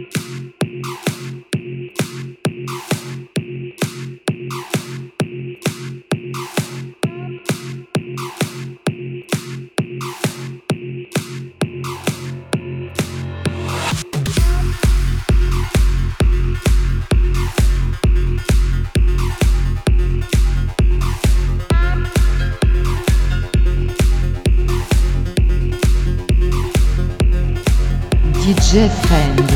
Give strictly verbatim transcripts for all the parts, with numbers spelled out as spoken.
D J Friend.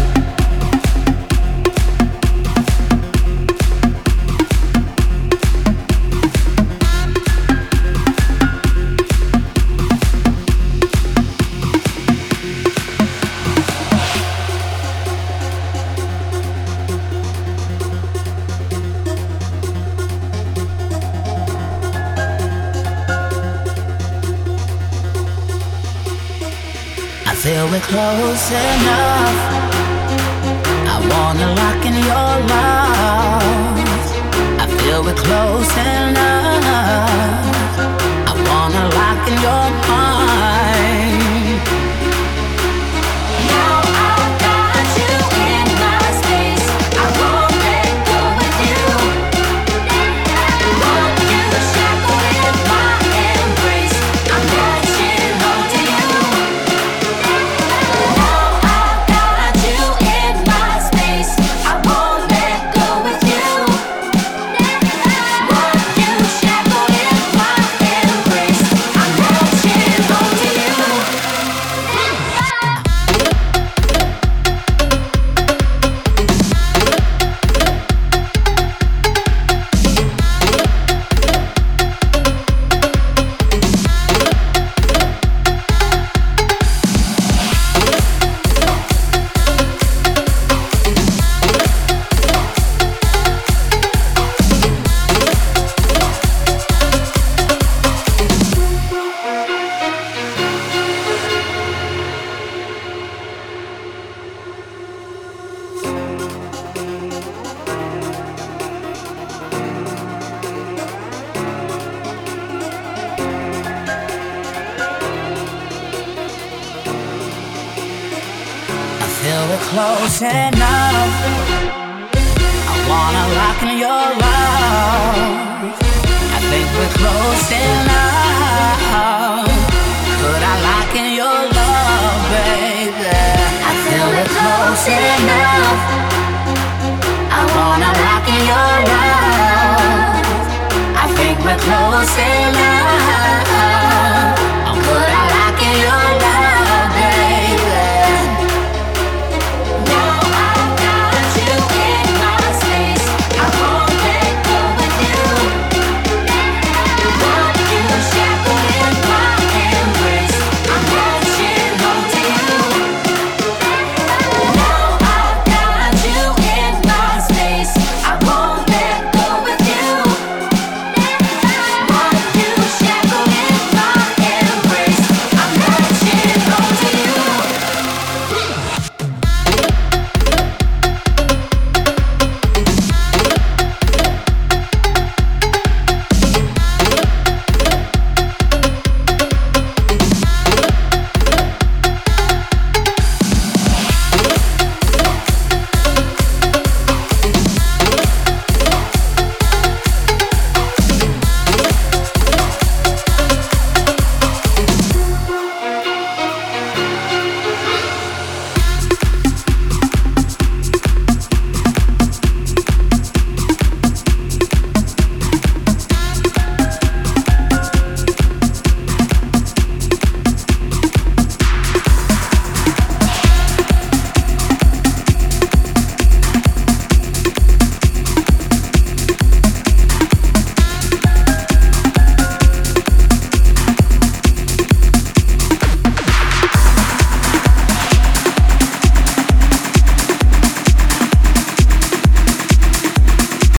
Feel we're close enough. I wanna lock in your love. I feel we're close enough. I wanna lock in your mind. Now I've got you in my space. I won't let go with you. Won't you shackle in my embrace? I'm catching hold to you. Close enough. I wanna lock in your love. I think we're close enough. Could I lock in your love, baby? I feel we're close enough. I wanna lock in your love. I think we're close enough.